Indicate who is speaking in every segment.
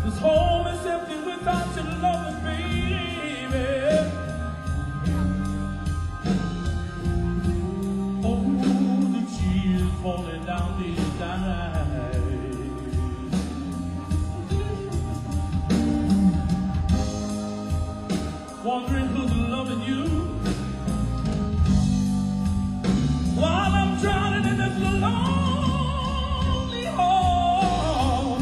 Speaker 1: This home is empty without your love, baby. Oh, the tears falling down these eyes. Wondering who's loving you while I'm drowning in this lonely hole.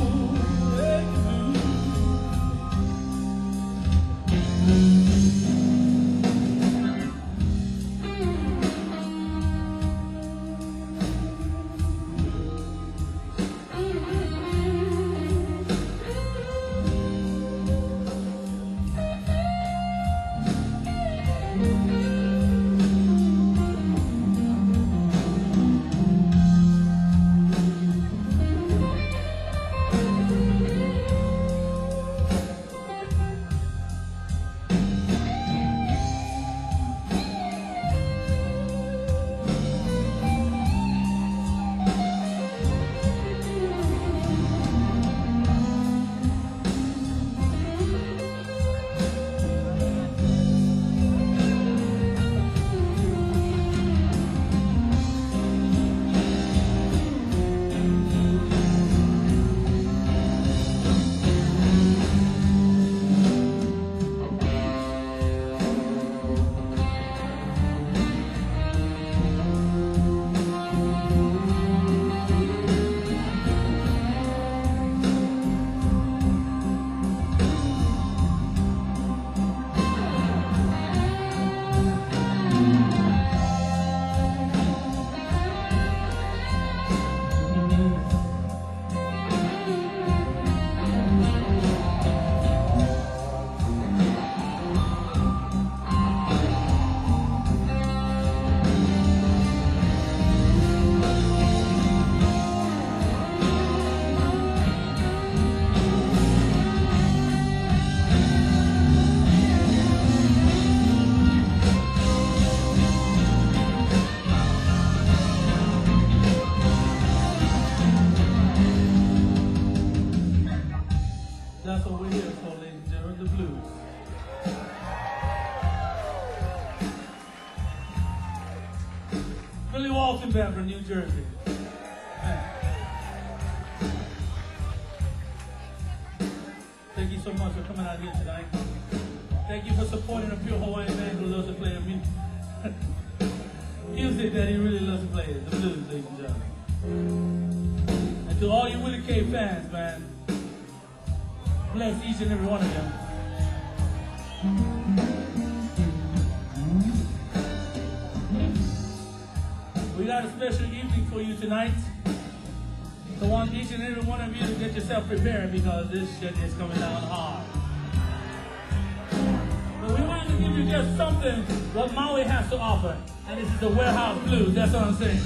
Speaker 1: That's what we're here for, ladies and gentlemen, the blues. Billy Walton Band from New Jersey. Thank you so much for coming out here tonight. Thank you for supporting a pure Hawaiian man who loves to play music that he really loves to play, the blues, ladies and gentlemen. And to all you Willie K fans, man, bless each and every one of them. We got a special evening for you tonight. So I want each and every one of you to get yourself prepared because this shit is coming down hard. But we wanted to give you just something what Maui has to offer. And this is the Warehouse Blues. That's what I'm saying.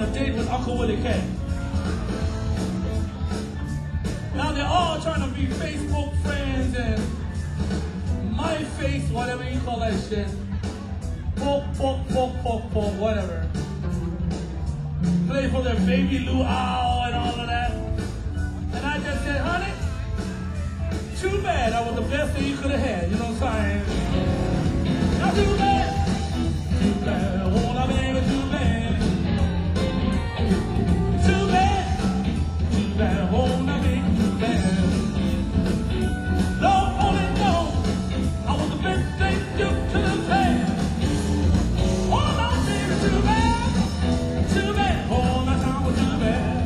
Speaker 1: a date with Uncle Willie K. Now they're all trying to be Facebook friends and my face, whatever you call that shit. Poke, whatever. Play for their baby luau and all of that. And I just said, honey, too bad. That was the best thing you could have had. You know what I'm saying? Not too bad. Too bad. Won't I be too bad? Too bad. Too bad. Won't I be too bad? Lord only knows I was the best thing you could have had. Oh, my baby, too bad. Too bad. Oh, my time was too bad.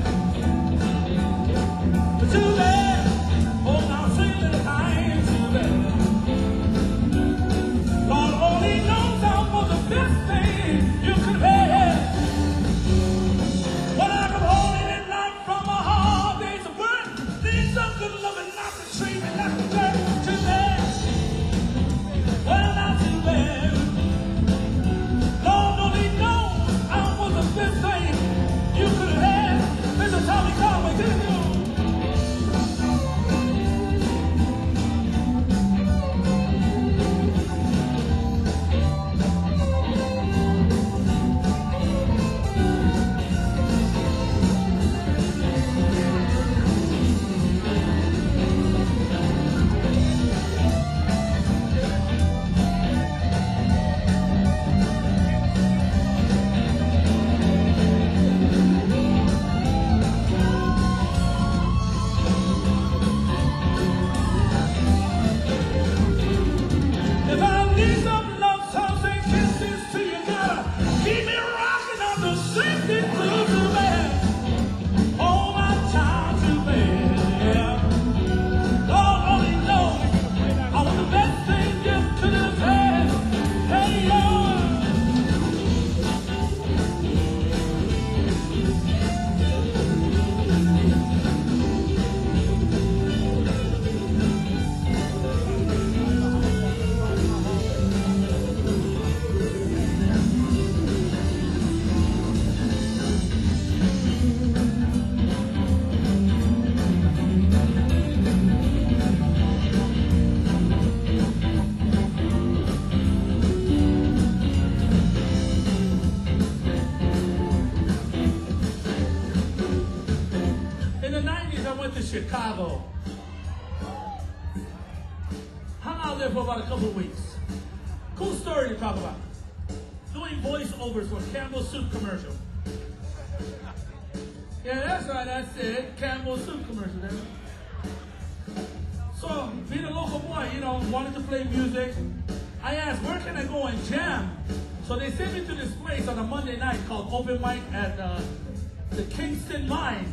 Speaker 1: Too bad. Oh, now sing little time. Too bad. Lord only knows I was the best thing you could have had. When I come home at night from a hard day's of work, need some good loving, not to treat me, not to turn too bad. Well, not too bad. Lord only knows I was the best thing you could have had. Mr. Tommy Conway, didn't you? Chicago. Hung out there for about a couple of weeks. Cool story to talk about. Doing voiceovers for Campbell Soup commercial. Yeah, that's right, that's it. Campbell Soup commercial. So, being a local boy, you know, wanted to play music. I asked, where can I go and jam? So they sent me to this place on a Monday night called Open Mic at the Kingston Mine.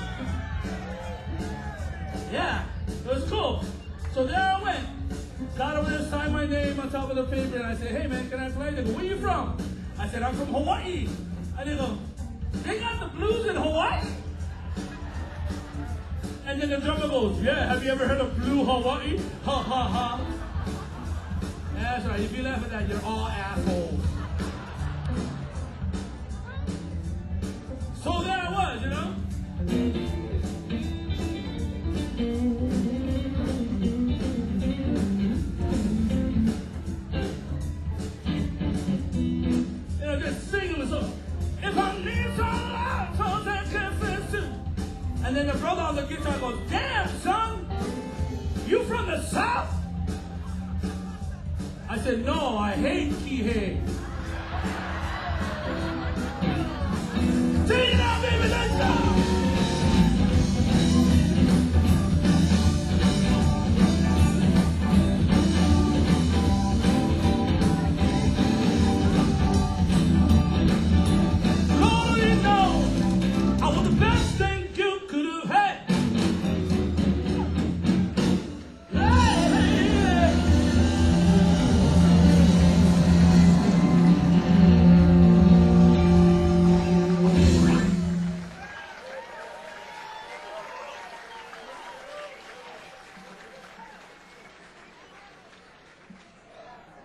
Speaker 1: Yeah, it was cool. So there I went. Got over there, signed my name on top of the paper, and I said, hey man, can I play? They go, where you from? I said, I'm from Hawaii. And they go, they got the blues in Hawaii? And then the drummer goes, yeah, have you ever heard of Blue Hawaii? Ha ha ha. That's right, if you laugh at that, you're all assholes. So there I was, you know? And then the brother on the guitar goes, damn, son, you from the South? I said, no, I hate Kihei. Take it out, baby, let's go!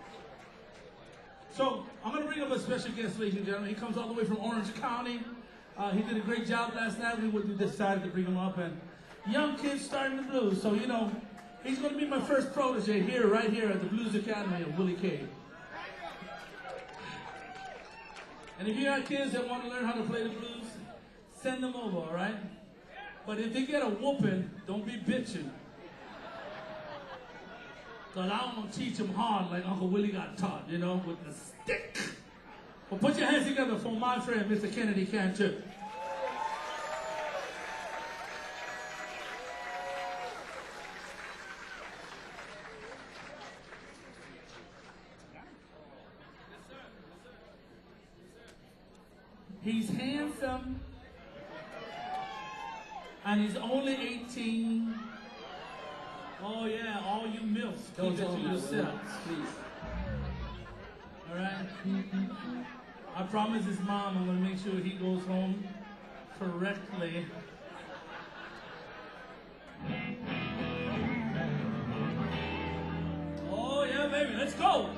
Speaker 1: So, I'm going to bring up a special guest, ladies and gentlemen. He comes all the way from Orange County. He did a great job last night. We decided to bring him up, and young kids starting the blues. So, you know, he's going to be my first protege here, right here at the Blues Academy of Willie K. And if you got kids that want to learn how to play the blues, send them over, all right? But if they get a whooping, don't be bitching. Because I don't teach them hard like Uncle Willie got taught, you know, with the stick. Well, put your hands together for my friend, Mr. Kennedy Cantu. He's handsome, and he's only 18. Oh yeah, all you milfs,
Speaker 2: Don't
Speaker 1: keep it
Speaker 2: tell
Speaker 1: to
Speaker 2: him
Speaker 1: yourselves.
Speaker 2: please.
Speaker 1: All right? I promise his mom I'm going to make sure he goes home correctly. Oh yeah, baby, let's go.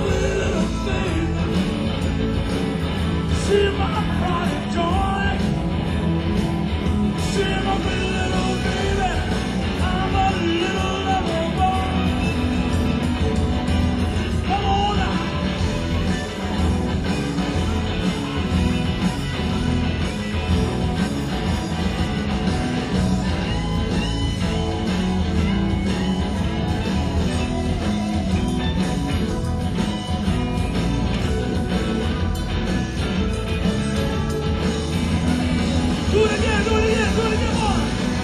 Speaker 1: See my pride and joy. Cheer up, little baby. I'm a little lover boy. Come on now. Do it again, do it again, do it again, boy.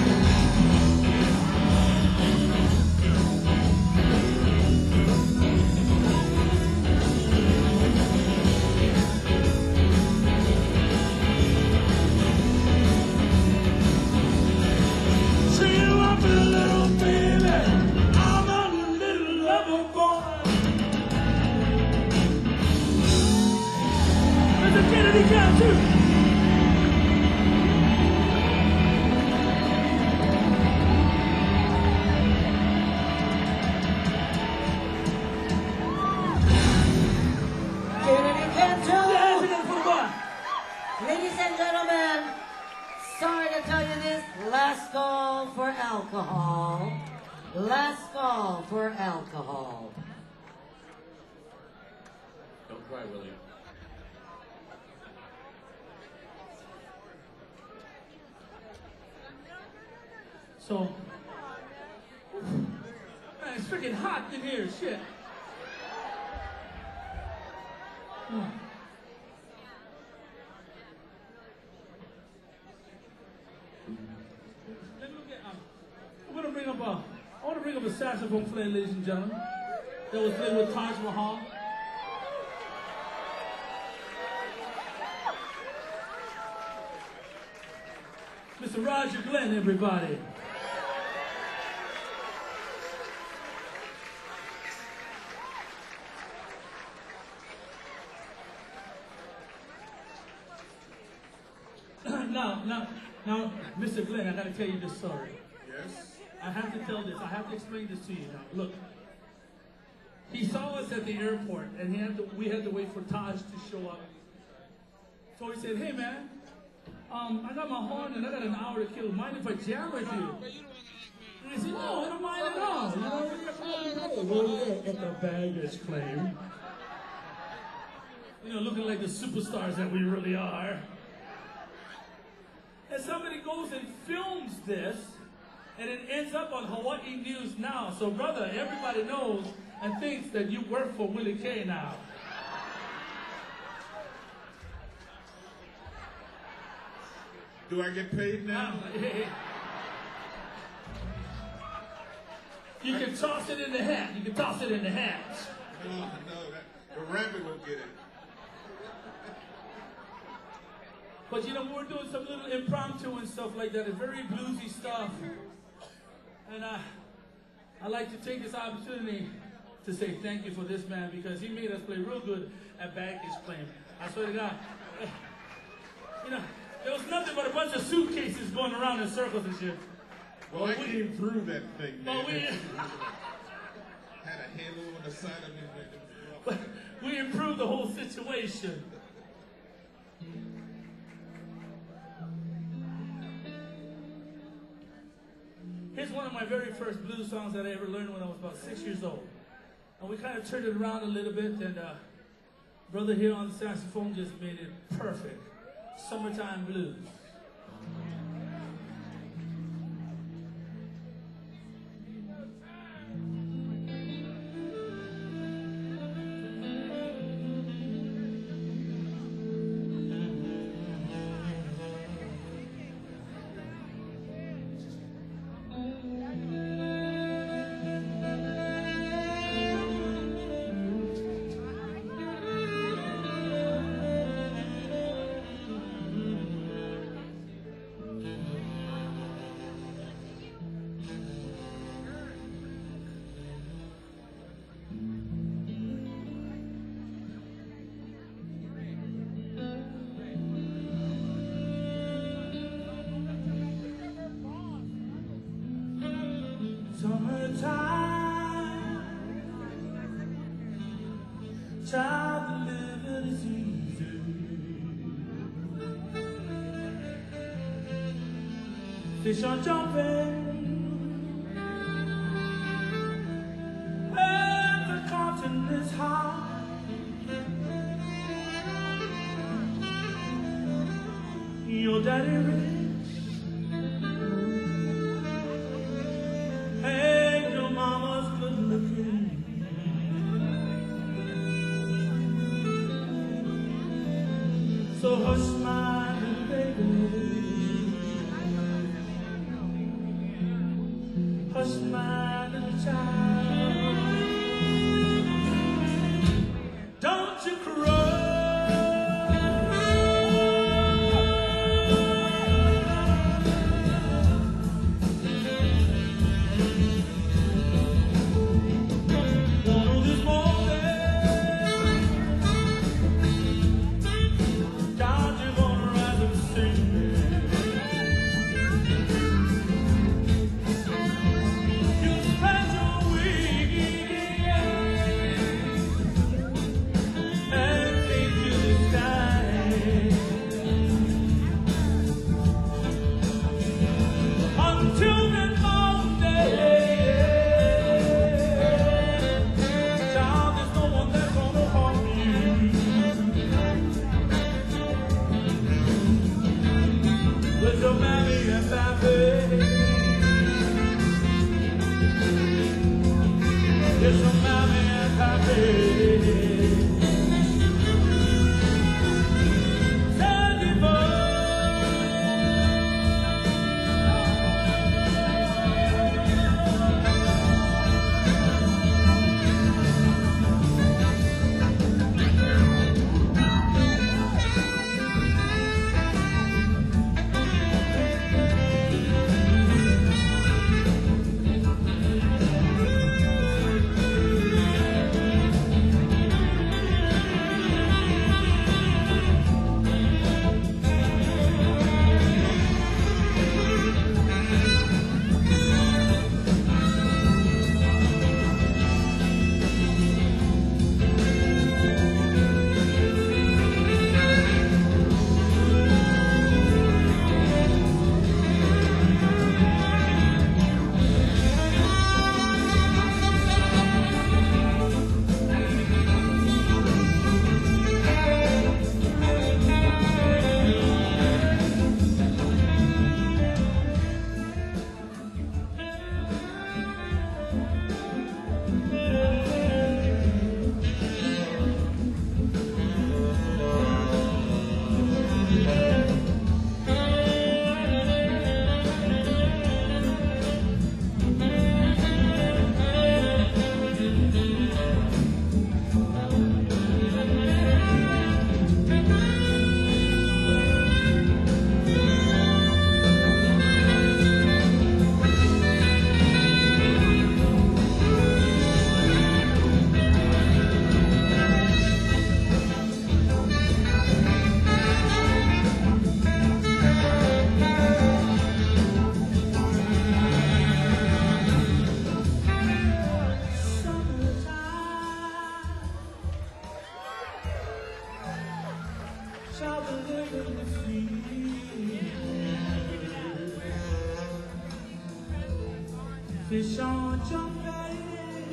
Speaker 1: Cheer up, little baby. I'm a little lover boy. Mr. Kennedy, count two.
Speaker 2: Kennedy Cantu.
Speaker 1: Yes, again for the boy.
Speaker 2: Ladies and gentlemen, sorry to tell you this, last call for alcohol. Last call for alcohol.
Speaker 3: Don't cry, Willie.
Speaker 1: So, man, it's freaking hot in here, shit. Let me look at, I want to bring up a saxophone player, ladies and gentlemen, that was played with Taj Mahal. Mr. Roger Glenn, everybody. Now, Mr. Glenn, I gotta tell you this story.
Speaker 3: Yes?
Speaker 1: I have to tell this. I have to explain this to you now. Look, he saw us at the airport, and we had to wait for Taj to show up. So he said, "Hey, man, I got my horn and I got an hour to kill. Mind if I jam with you?" And I said, "No, I don't mind at all. You know, we'll at the baggage claim. You know, looking like the superstars that we really are." And somebody goes and films this, and it ends up on Hawaii News Now. So, brother, everybody knows and thinks that you work for Willie K now.
Speaker 3: Do I get paid now?
Speaker 1: You can toss it in the hat. You can toss it in the hat.
Speaker 3: No, the rabbit will get it.
Speaker 1: But you know, we're doing some little impromptu and stuff like that. It's very bluesy stuff. And I like to take this opportunity to say thank you for this man, because he made us play real good at baggage claim. I swear to God. You know, there was nothing but a bunch of suitcases going around in circles and shit.
Speaker 3: Well, I came through that thing, man.
Speaker 1: But we,
Speaker 3: Had a handle on the side of it.
Speaker 1: we improved the whole situation. Here's one of my very first blues songs that I ever learned when I was about 6 years old. And we kind of turned it around a little bit, and brother here on the saxophone just made it perfect. Summertime Blues. Summertime, child, the living is easy. Fish are jumping, and the continent is high. Your daddy rich, and your mama's good looking. So hush my little baby, hush my little child, don't you cry. Fish on jumping,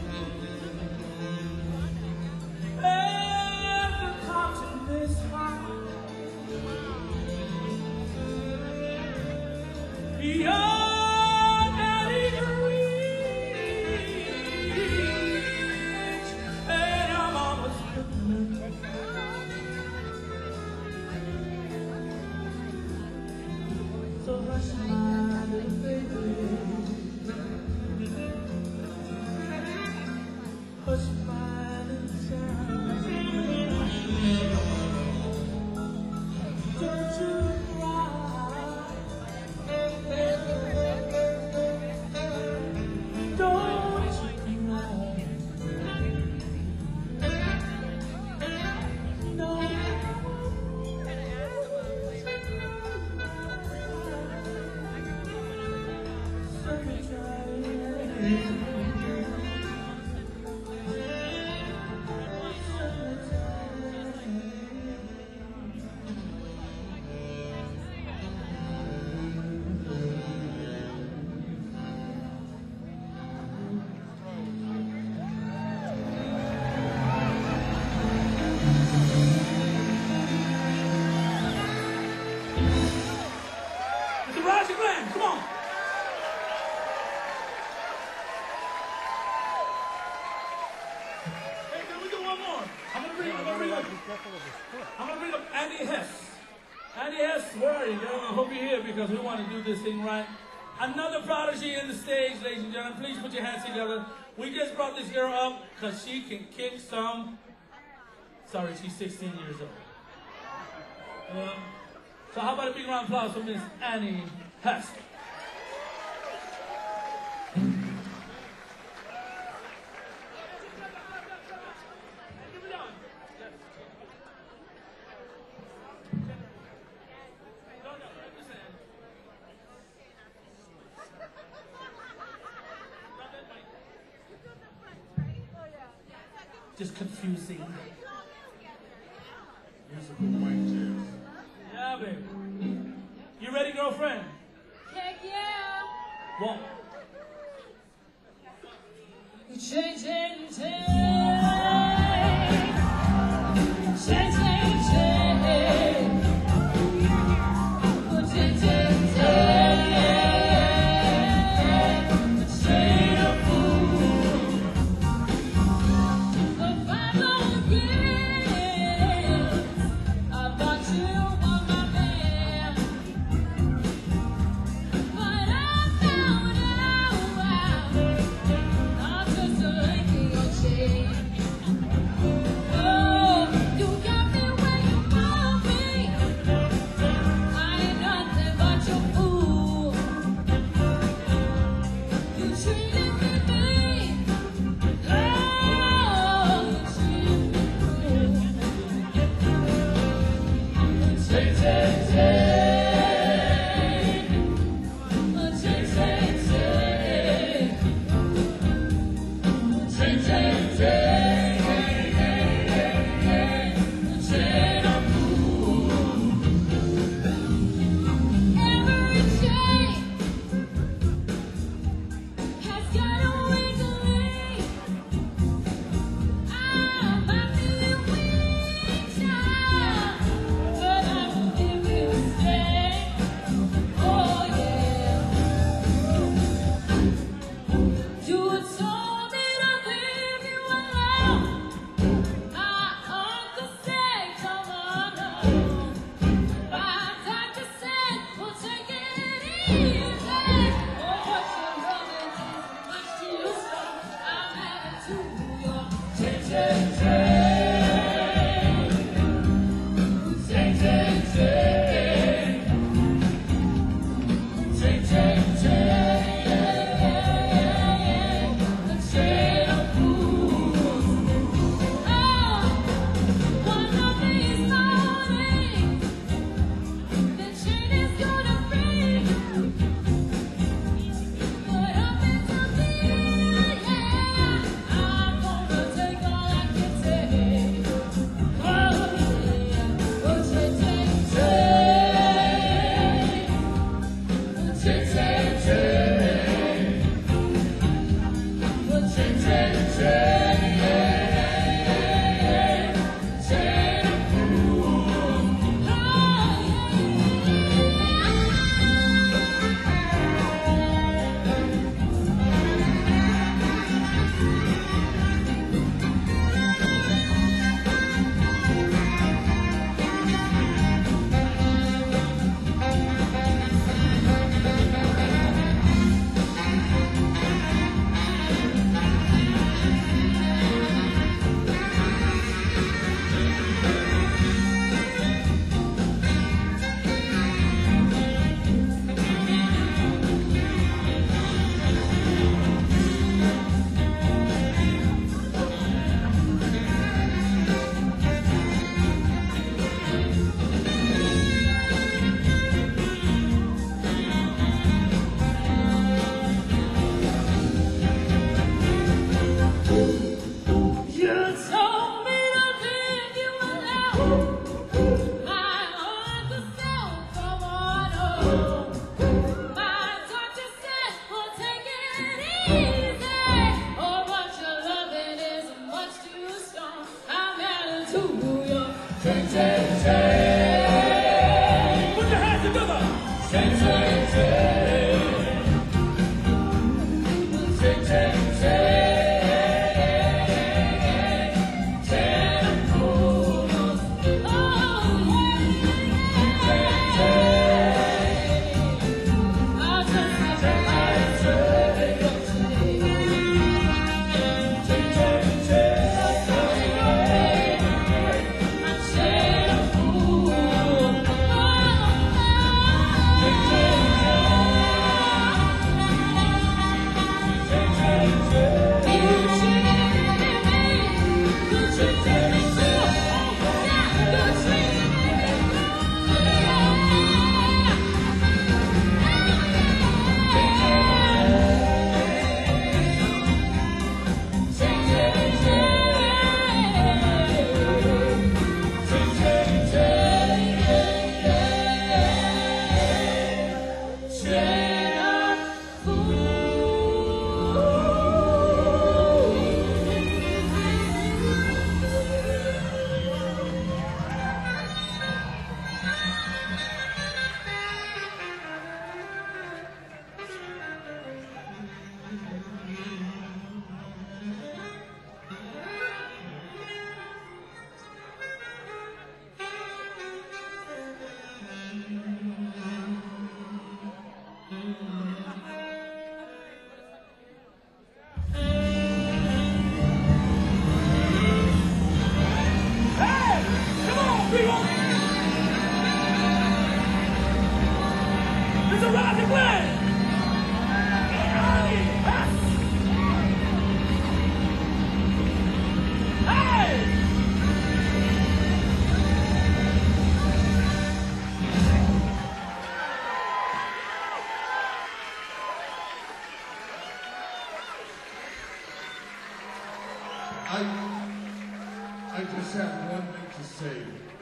Speaker 1: and the continent is high. Your daddy rich, and your mama's good. So hush my little baby, hush my little child, don't you cry, don't you cry, no. And yes, where are you, girl? I hope you're here because we want to do this thing right. Another prodigy in the stage, ladies and gentlemen. Please put your hands together. We just brought this girl up because she can kick some. Sorry, she's 16 years old. So how about a big round of applause for Miss Annie Haskell? Just confusing.
Speaker 3: Musical white chairs.
Speaker 1: Yeah, baby. You ready, girlfriend?
Speaker 4: Heck yeah!
Speaker 1: One.
Speaker 4: Change, change, change. Change, change, change. Change, change, change. Shade of fool. The final gift. I've got you on my bed. But I found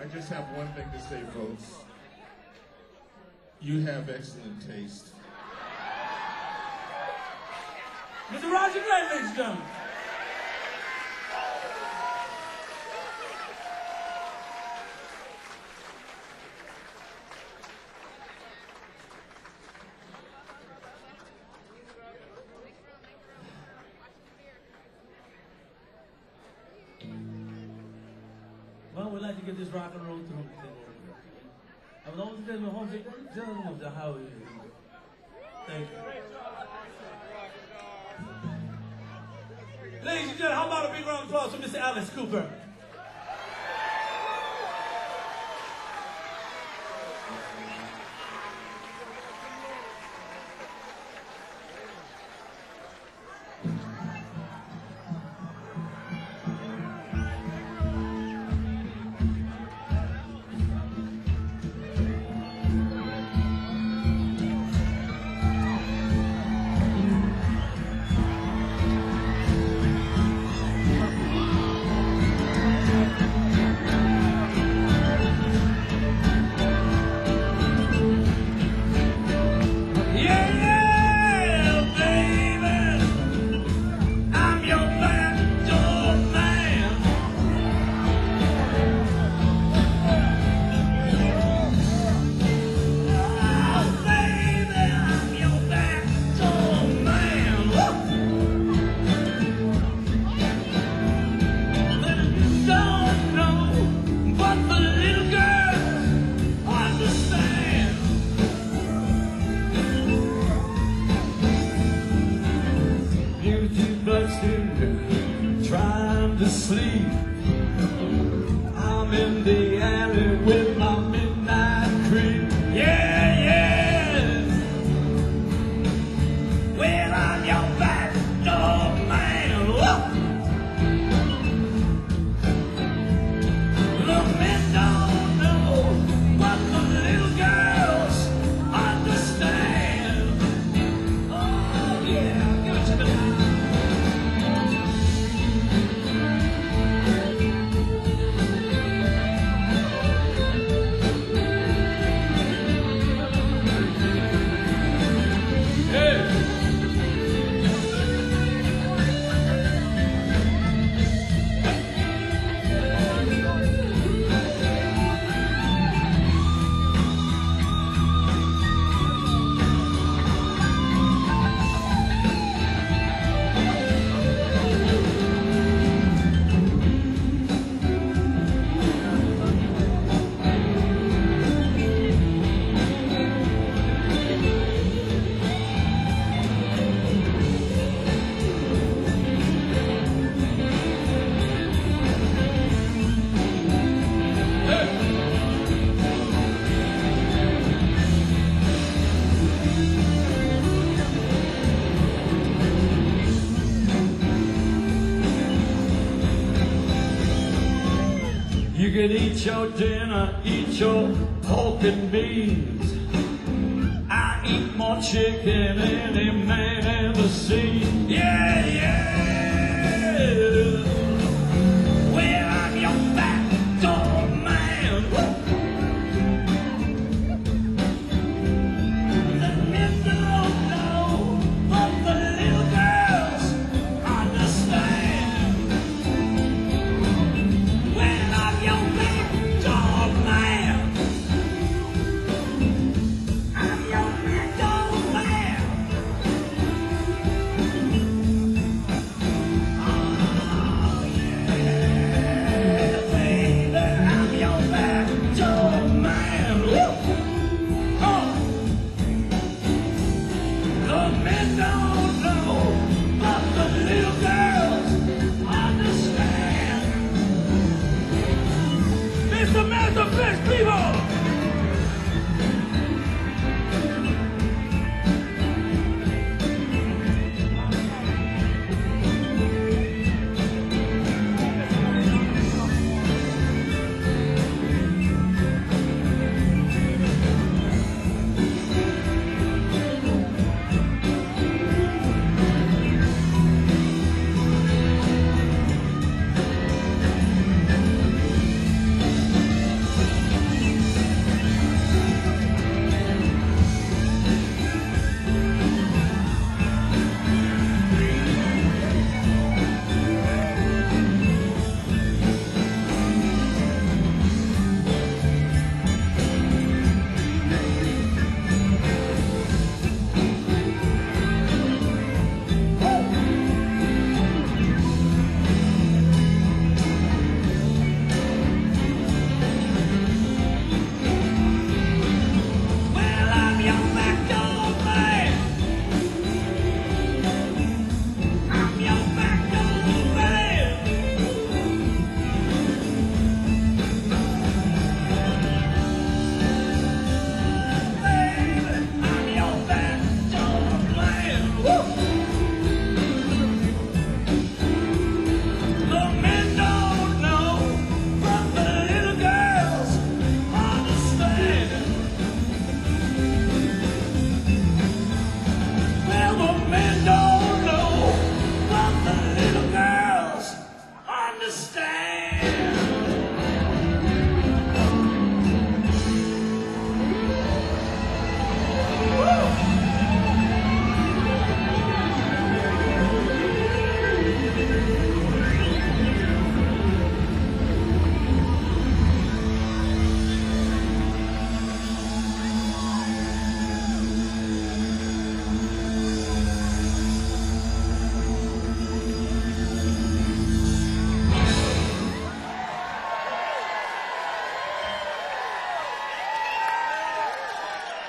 Speaker 3: I just have one thing to say, folks. You have excellent taste.
Speaker 1: Mr. Roger Gray, ladies and gentlemen. Well, we'd like to get this rock and roll through. I was always telling my home, gentlemen, the how it is. Thank you. Ladies and gentlemen, how about a big round of applause for Mr. Alice Cooper?
Speaker 5: Trying to sleep, I'm in the alley with my midnight creep. Yeah, yeah. Well, I'm your back door man. Whoa. The men don't know what the little girls understand. Oh yeah, give it to me. You can eat your dinner, eat your pork and beans. I eat more chicken than any man ever seen. Yeah, yeah. Well, I'm your back door man. The men don't know, but the little girls understand. Well, I'm your back door man. I'm your back door man. Oh, yeah, baby, I'm your back door man. Woo! Oh. The men don't know, but the little girls understand.
Speaker 1: Mr. Masterpiece, people!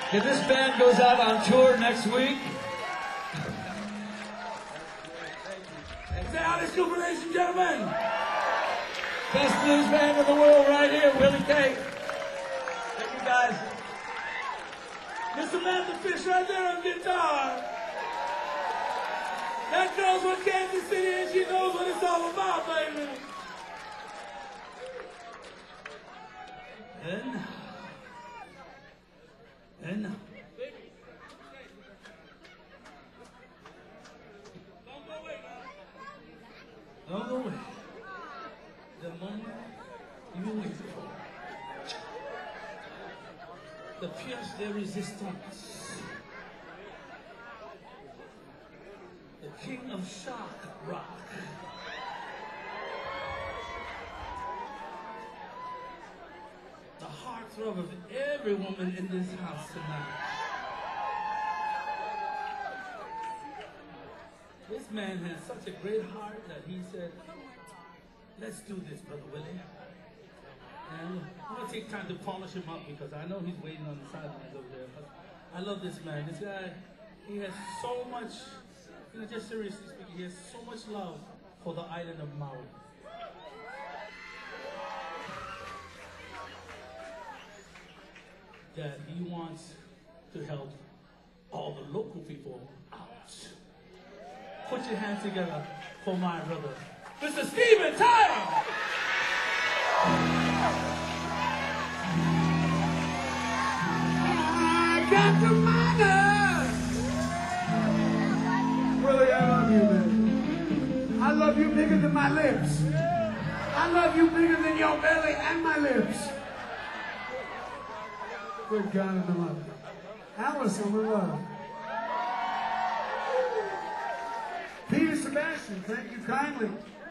Speaker 5: And this band goes out on tour next week.
Speaker 1: Say Alice Cooper, ladies and gentlemen.
Speaker 5: Best blues band in the world right here, Willie K. Thank you guys.
Speaker 1: Miss Samantha Fish right there on guitar. That girl's from Kansas City and she knows what it's all about, baby. And now. Don't go away. The moment you wait for. The pièce de résistance. The king of shock rock. The heartthrob of every woman in this house tonight. This man has such a great heart that he said, let's do this, Brother Willie. And I'm going to take time to polish him up because I know he's waiting on the sidelines over there. But I love this man. This guy, he has so much, just seriously speaking, he has so much love for the island of Maui. That he wants to help all the local people out. Put your hands together for my brother, Mr. Stephen Tyler. I got the money.
Speaker 6: Willie, I love you, man. I love you bigger than my lips. I love you bigger than your belly and my lips. Good God in the mother. Alice, I'm in love. Peter Sebastian, thank you kindly.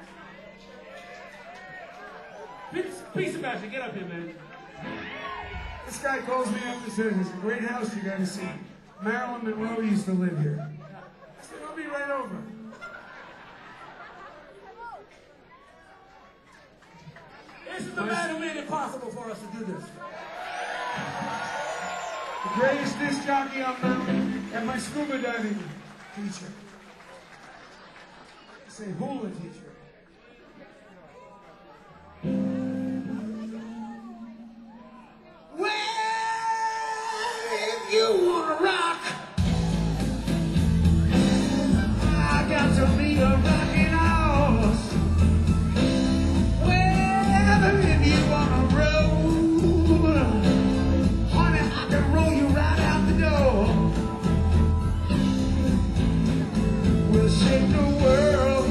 Speaker 1: Pete Sebastian, get up here, man.
Speaker 6: This guy calls me up and says, it's a great house you got to see. Marilyn Monroe used to live here. I said, I'll be right over.
Speaker 1: This is the man who made it possible for us to do this.
Speaker 6: The greatest disc jockey on mountain and my scuba diving teacher. I say hula teacher. Well, if you wanna rock, I got to be a rocking horse. Well, if you wanna roll, honey, I can roll you right out the door. We'll shake the world.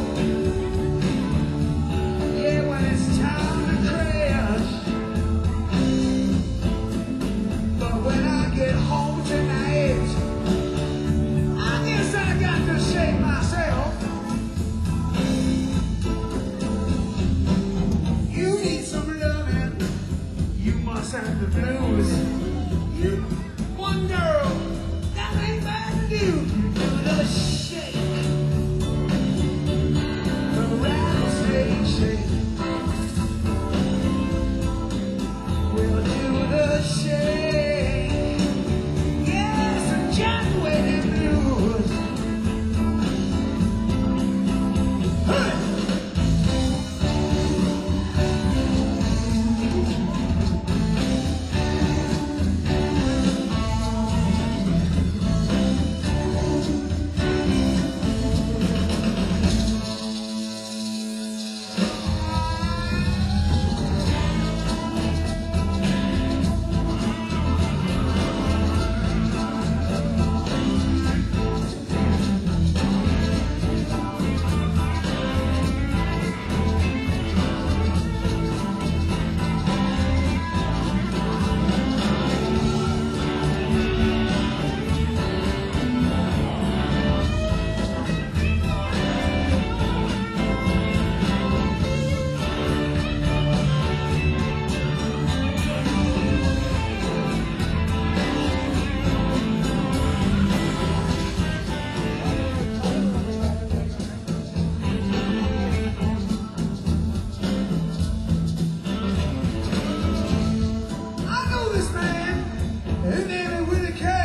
Speaker 6: Yeah, when it's time to crash. But when I get home tonight, I guess I got to shake myself. You need some loving. You must have the blues. You, one girl, that ain't bad to do. You do the shake, the rattlesnake shake. We'll do the shake. Yes, the Jack Wedding blues. Hey! I know this man. His name is Willie K.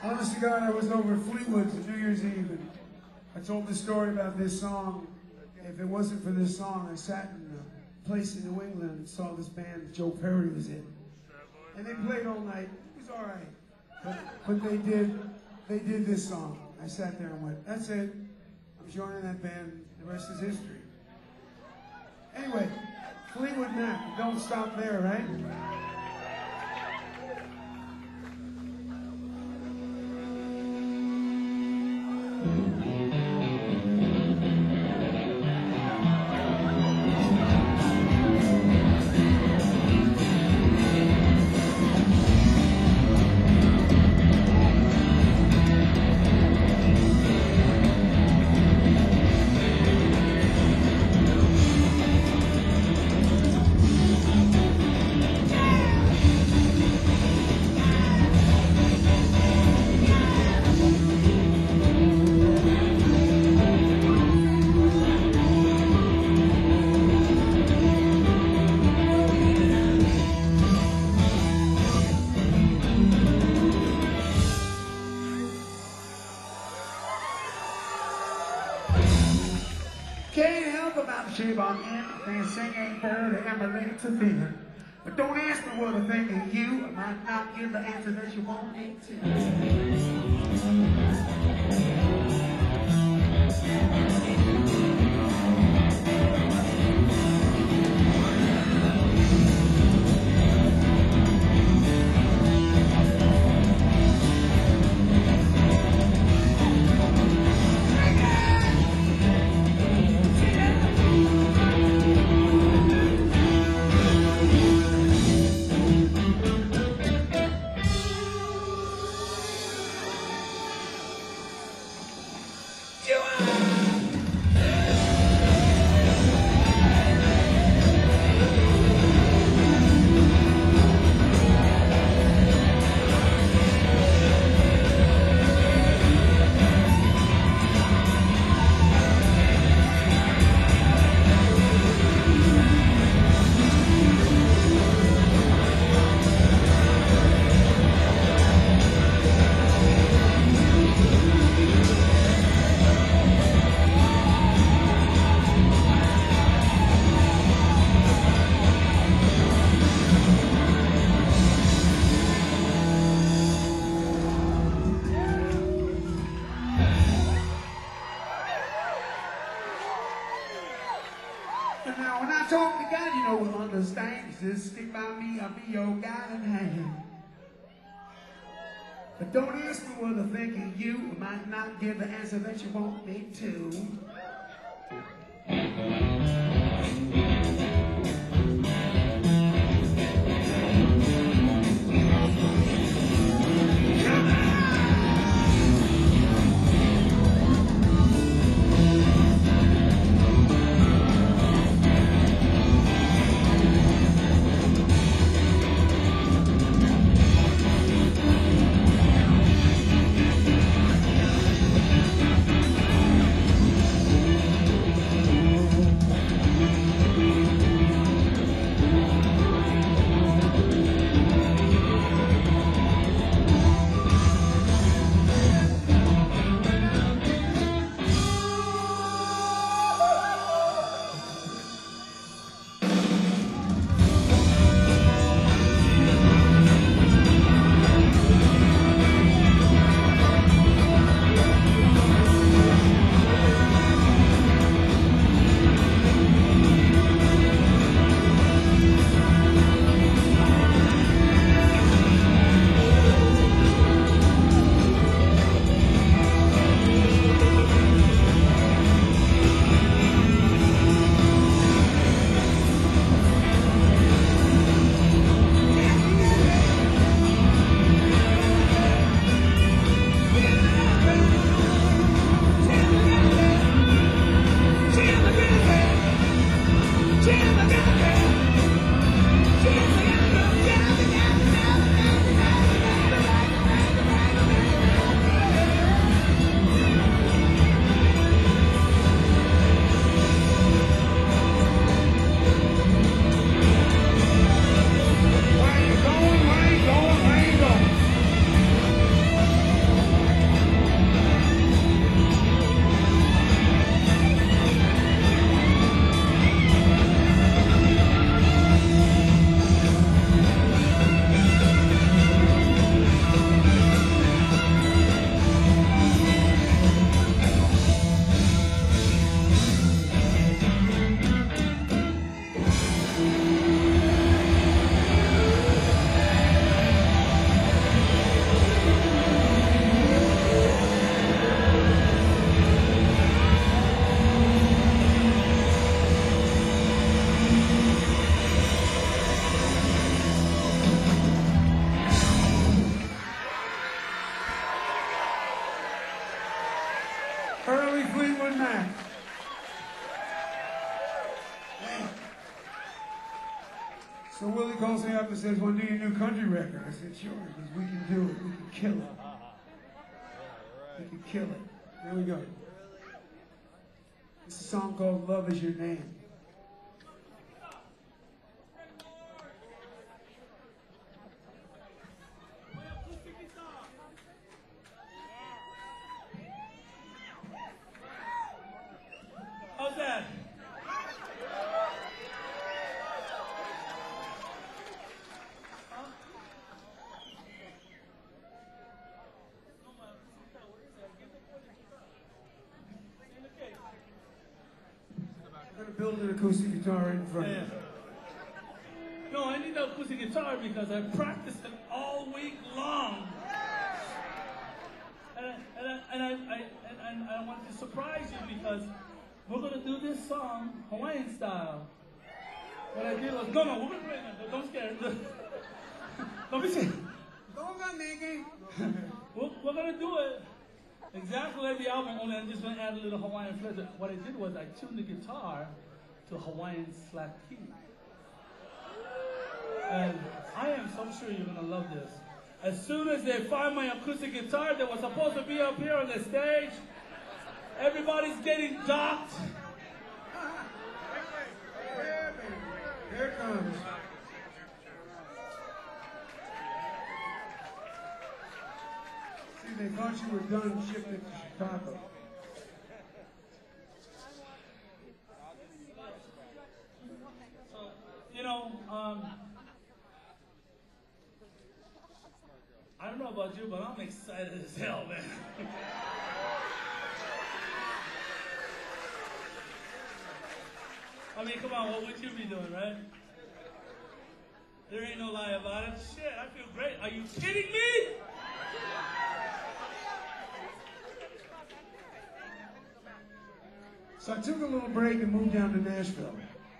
Speaker 6: Honest to God, I was over at Fleetwood's on New Year's Eve, and I told the story about this song. If it wasn't for this song, I sat in a place in New England and saw this band Joe Perry was in. And they played all night. It was all right. But they did this song. I sat there and went, that's it. I'm joining that band. The rest is history. Anyway, Fleetwood Mac. Don't stop there, right? Can't help about the shape I'm in. They sing ain't fair to Emily to fear. But don't ask me what I think of you. I might not give the answer that you want me Now, when I talk to God, you know we'll understand. He says, stick by me, I'll be your guiding hand. But don't ask me what I think of you. I might not give the answer that you want me to. Willie calls me up and says, "Want to do your new country record?" I said, "Sure." He goes, "We can do it. We can kill it. We can kill it." Here we go. It's a song called "Love Is Your Name."
Speaker 1: How's that?
Speaker 6: I'm going to build an acoustic guitar in front of
Speaker 1: Yeah.
Speaker 6: you.
Speaker 1: No, I need the acoustic guitar because I practiced it all week long. And I want to surprise you because we're going to do this song Hawaiian style. What I did was, no, we're going to play it. Don't scare it. Don't be scared.
Speaker 6: Don't get naked.
Speaker 1: We're going to do it exactly like the album, only I'm just going to add a little Hawaiian flavor. What I did was I tuned the guitar to Hawaiian slack key. And I am so sure you're going to love this. As soon as they find my acoustic guitar that was supposed to be up here on the stage, everybody's getting docked.
Speaker 6: Here it comes. See, they thought you were done shipping it to Chicago.
Speaker 1: So, you know, I don't know about you, but I'm excited as hell, man. I mean, come on, what would you be doing, right? There ain't no lie about it. Shit, I feel great. Are you kidding me?
Speaker 6: So I took a little break and moved down to Nashville.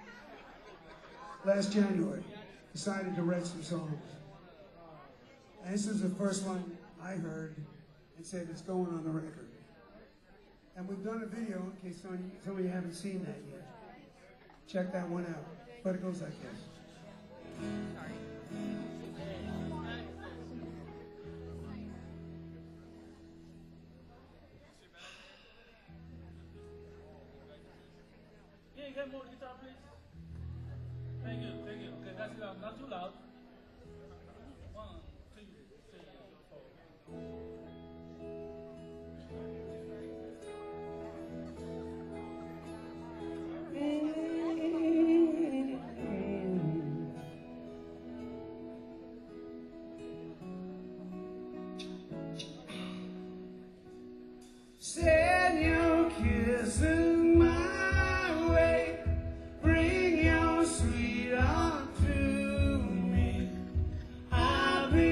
Speaker 6: Last January, decided to write some songs. And this is the first one I heard and said it's going on the record. And we've done a video in case some of you haven't seen that yet. Check that one out. But it goes like this.
Speaker 1: Yeah, you get more guitar, please. Thank you. Okay, that's loud. Not too loud. 1, 2, 3, 4.
Speaker 6: Send your kisses my way. Bring your sweetheart to me. I've been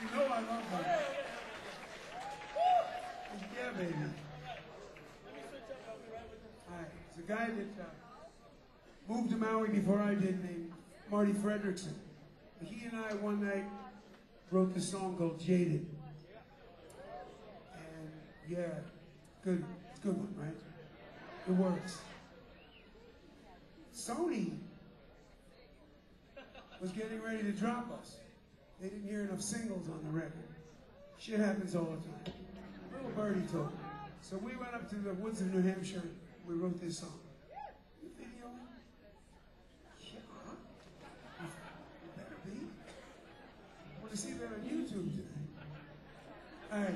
Speaker 6: You know I love that. Yeah, baby. All right, there's a guy that moved to Maui before I did named Marty Fredrickson. He and I one night wrote this song called Jaded. And yeah, good, it's a good one, right? It works. Sony was getting ready to drop us. They didn't hear enough singles on the record. Shit happens all the time. Little birdie told me. So we went up to the woods of New Hampshire. We wrote this song. You video it? Yeah. You better be. I want to see that on YouTube today. All right.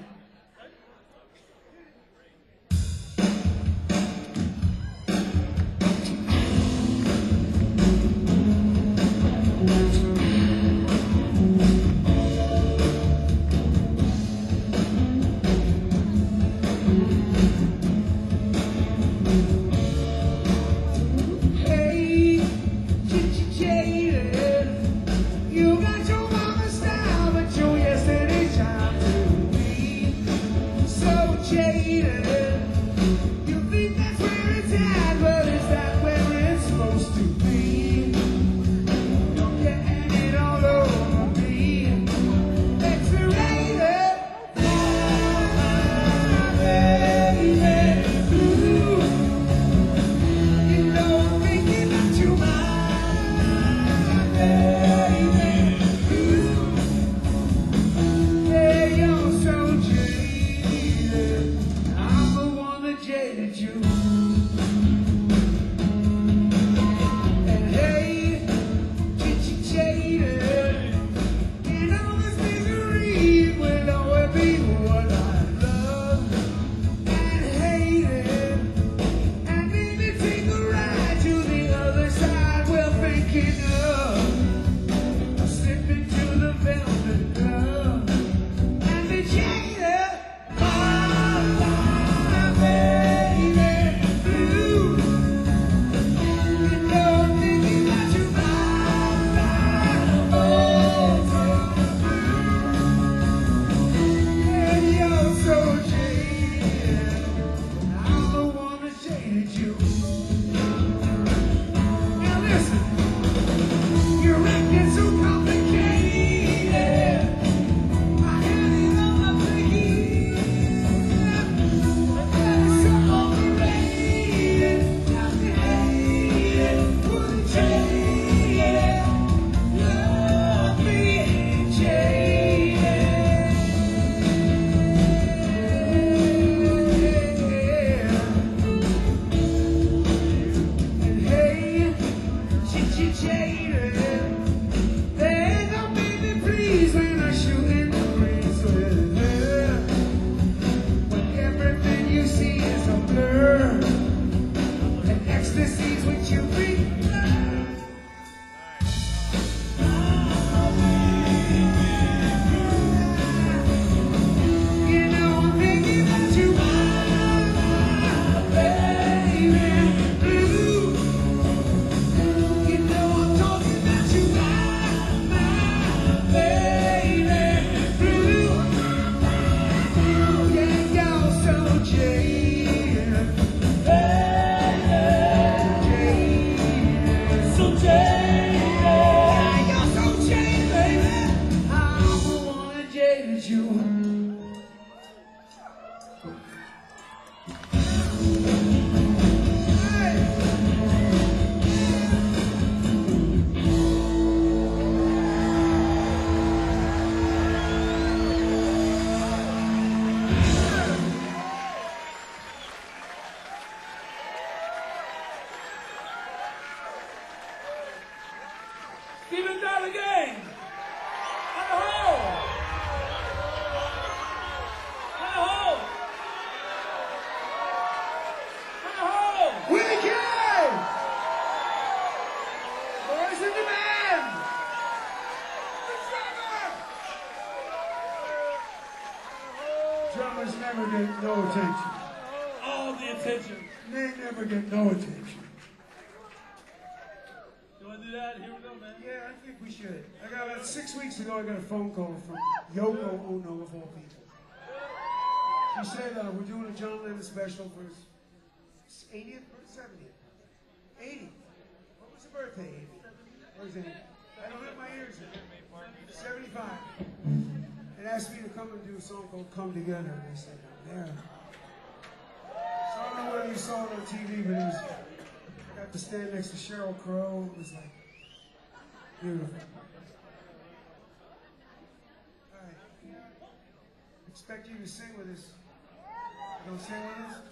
Speaker 1: Stephen Dalligain. On the hole. On the hole. On the hole.
Speaker 6: Willie K! Boys in demand! The drummer! Drummers never get no attention.
Speaker 1: All the attention.
Speaker 6: They never get no attention.
Speaker 1: You want to
Speaker 5: do that? Here we go, man.
Speaker 6: Yeah, I think we should. I got about 6 weeks ago. I got a phone call from Yoko Ono of all people. She said we're doing a John Lennon special for his 80th or 70th. 80. What was the birthday? 80. What was it? I don't have my ears in. 75. And asked me to come and do a song called "Come Together." And I said, "I'm there." So I don't know whether you saw it on TV, but it was. I got to stand next to Sheryl Crow. It was like beautiful. All right. Expect you to sing with us. You don't sing with us?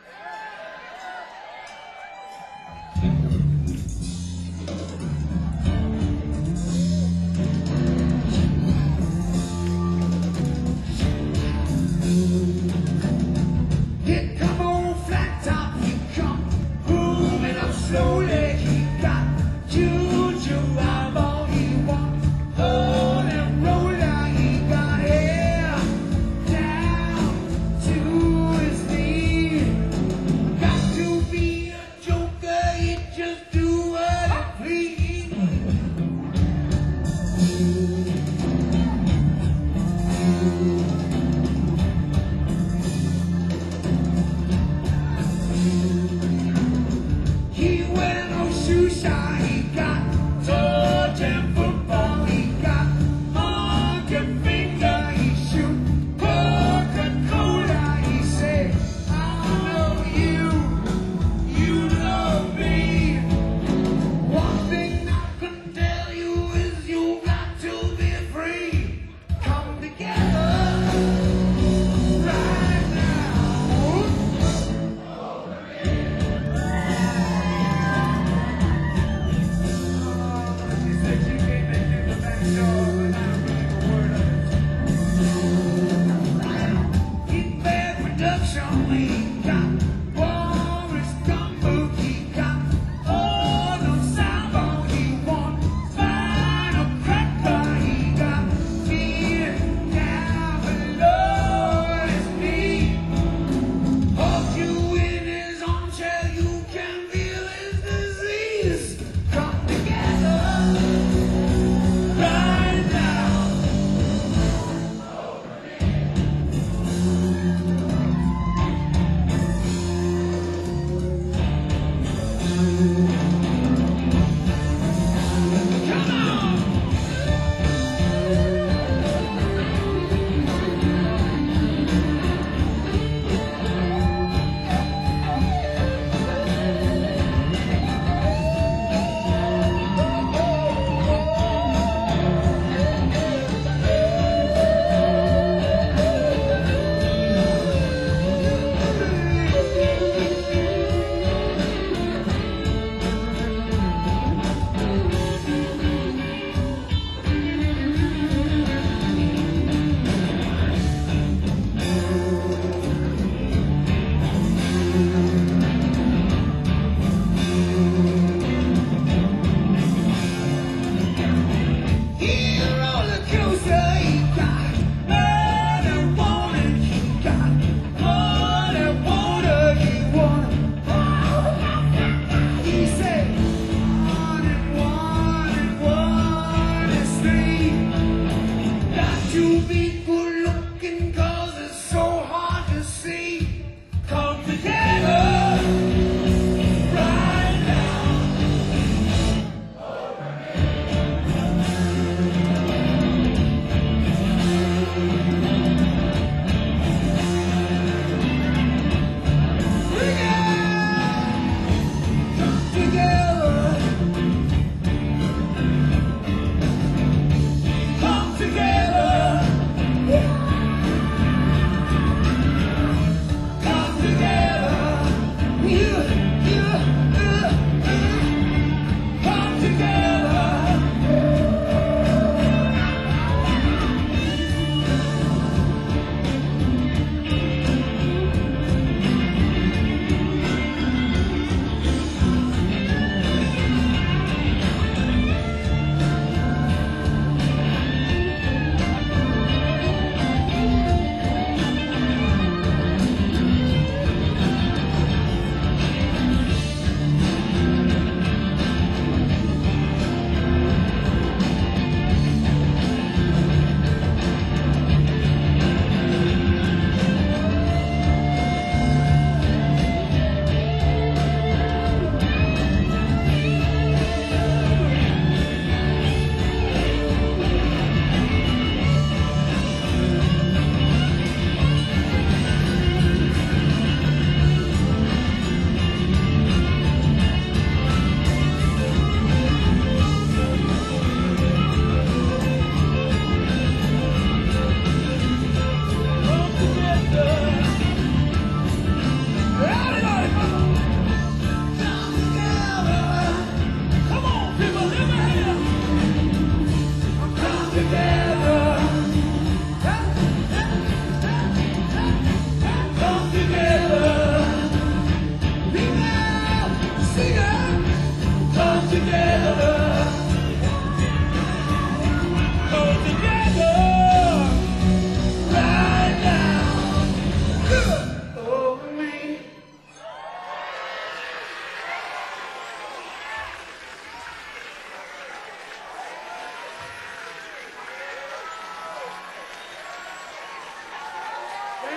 Speaker 7: Here come on flat top, he come moving up slowly. He got juju eyeball, he walk on and roller. He got hair down to his knee. Got to be a joker, he just do what he please. He wear no shoe shine, he got touch and football, he got monkey finger, he shoot Coca-Cola, he say, I know you, you know me. One thing I can tell you is you got to be free. Come together.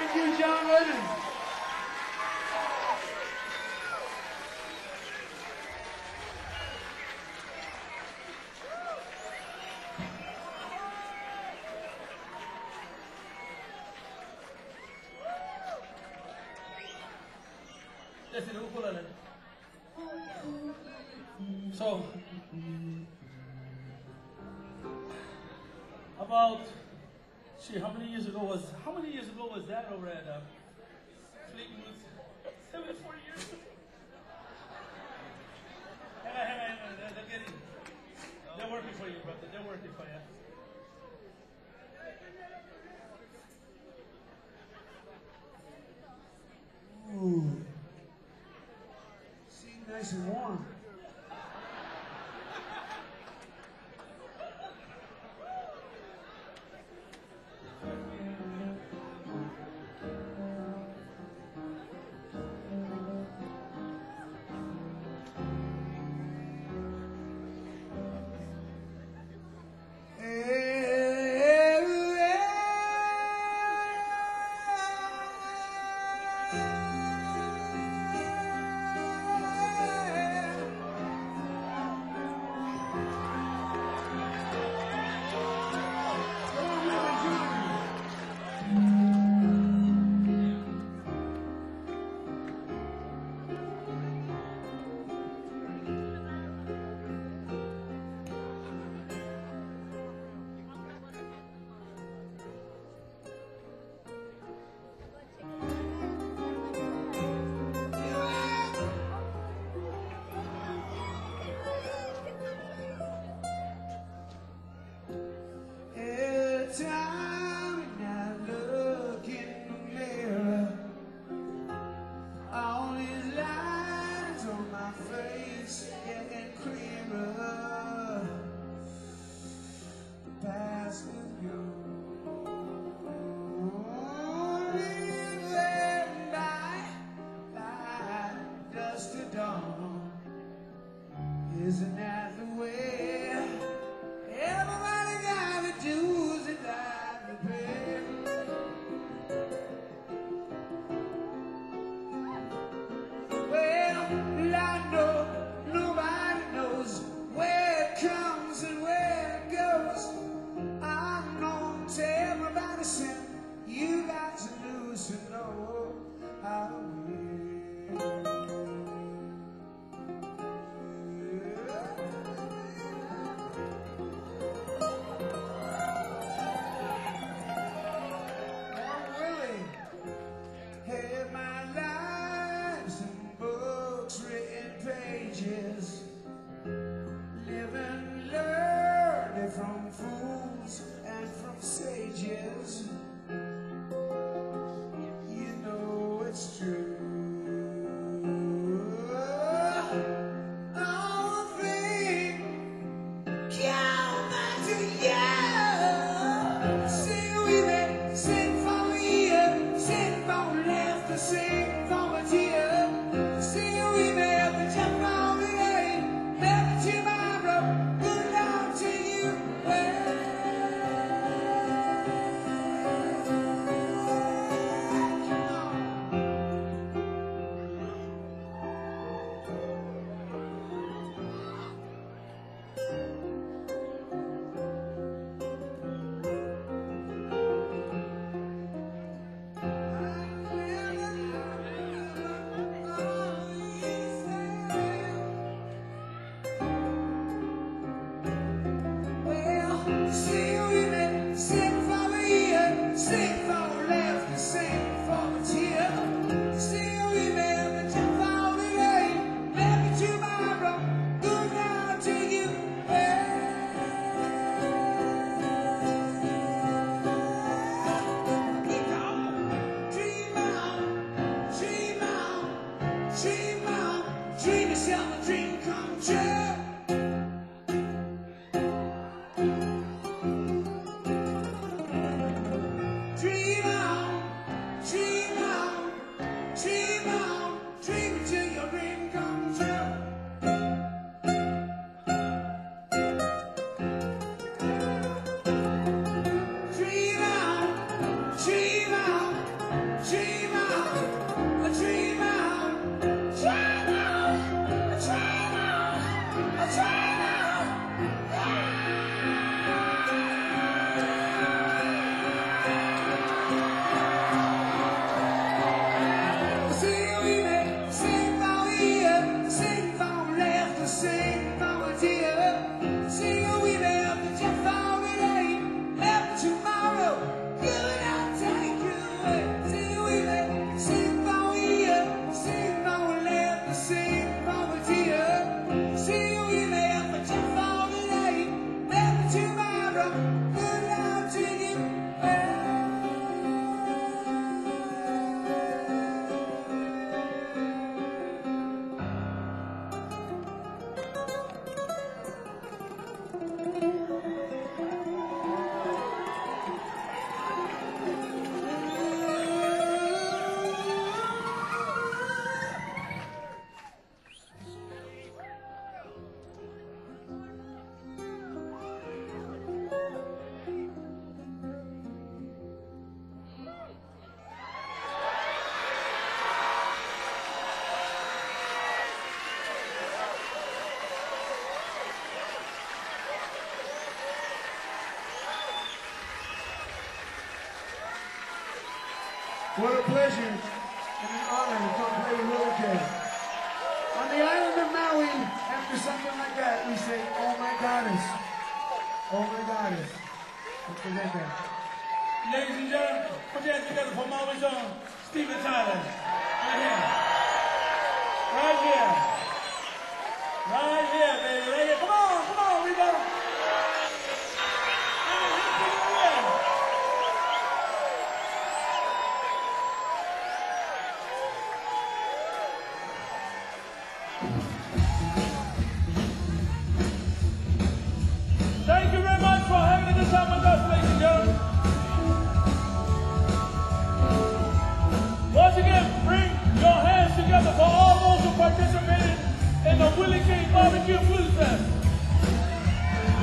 Speaker 6: Thank you, John Lennon.
Speaker 1: That's the ukulele. So, about, how many years ago was that over at Fleetwood? 74 years? Hang on, they're working for you, brother, they're working for you.
Speaker 6: Ooh. Seat nice and warm. Isn't that the way? Everybody gotta do is it like the pay. Well, I know nobody knows where it comes and where it goes. I'm known to everybody saying you got to lose to know how to live. From fools and from sages, you know it's true. All thing come back to you. Sing with me, sing for me, sing for laughter, sing for a tear. Sing with me, but just for me, never tomorrow. Good luck to you. What a pleasure and an honor to come play with Willie K. On the island of Maui, after something like that, we say, oh my goddess. Oh my goddess. Don't forget that.
Speaker 1: Ladies and gentlemen, put your hands together for my always on Steven Tyler. Right here. Right here. Right here, baby. Right here. Come on, Reba. Thank you very much for having a good time with us, ladies and gentlemen. Once again, bring your hands together for all those who participated in the Willie King Barbecue Blues Fest.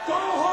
Speaker 1: Go